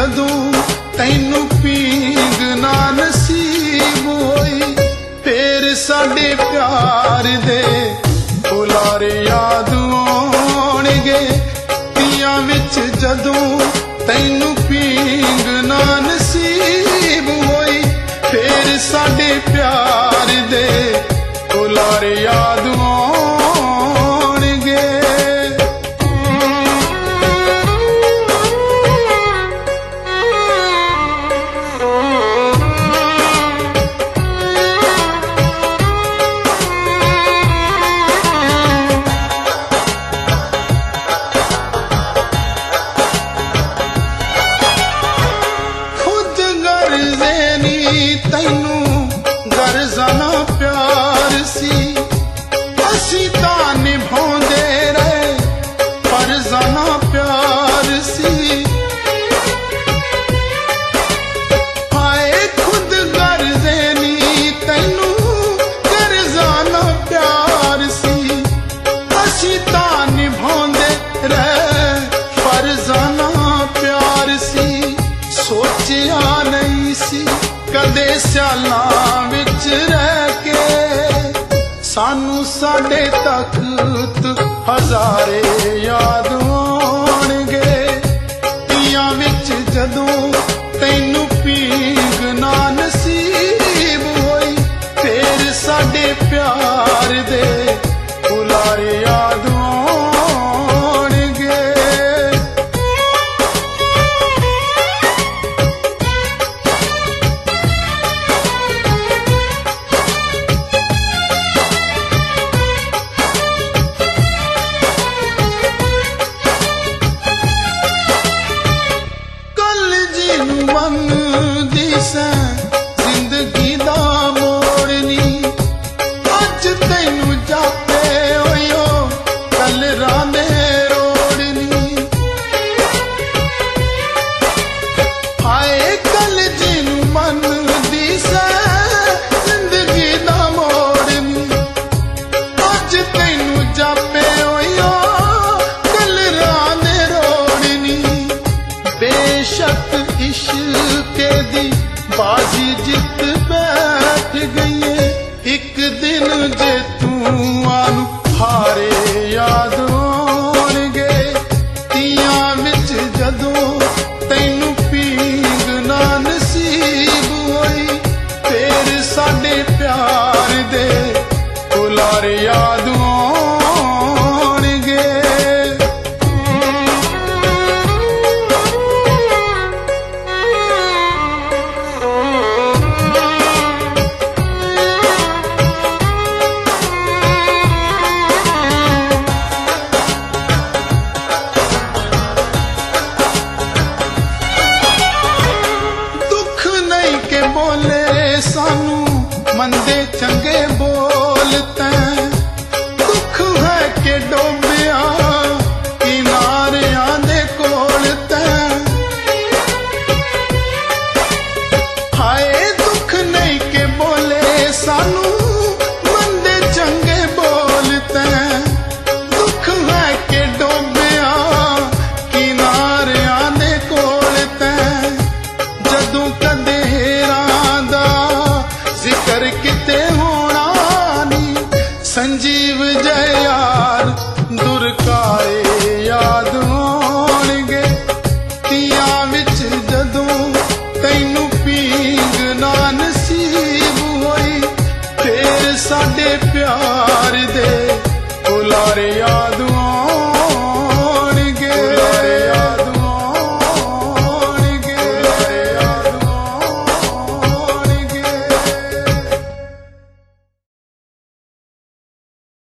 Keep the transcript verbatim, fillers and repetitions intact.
जदों तैनू पींग ना नसीब होई, फिर साडे प्यार दे बुलारे याद आउणगे। पियां विच जदों तैनू पींग ना नसीब होई, फिर साडे प्यार दे बुलारे याद आउणगे। तैनू गर्जा ना प्यार सी, असी तां निभाउंदे रहे फर्जा ना प्यार सी। हाय खुद गर्जे नी तैनू गर्जा ना प्यार सी, असी तां निभाउंदे रहे फर्जा ना प्यार सी। सोचिया नहीं सी कदे स्यालां विच रह के सानू साडे तख्त हजारे याद आउणगे। पियां विच जदों तैनू पींग ना नसीब होई, फिर साडे प्यार दे बुलारे याद आउणगे। बनदी सै जिंदगी दा मोड़नी, अज तैनू जापे होयो कल राने रोड़नी। हाय कल जिनू मनदी सै जिंदगी दा मोड़नी, अज तैनू जापे होयो कल राने रोड़नी। बेशक इश्क दी बाजी जित बैठ गई है, एक दिन जे तू आनू हारे याद आउणगे। तियां विच जदों तैनू पींग ना नसीब होई, फिर साडे प्यार दे बुलारे याद आउणगे। बोले सानू मंदे चंगे बोलते, दुख है के डोबिया किनारियां दे कोल तैं। हाय दुख नहीं के बोले सानू मंदे चंगे बोलते, दुख है के डोबिया किनारियां दे कोल तैं। जदों कदे जिक्र किते होना नी, संजीव जय यार दुरकारे याद आउणगे। तियां विच जदों तैनू पींग ना नसीब होई, फिर साडे प्यार दे बुलारे याद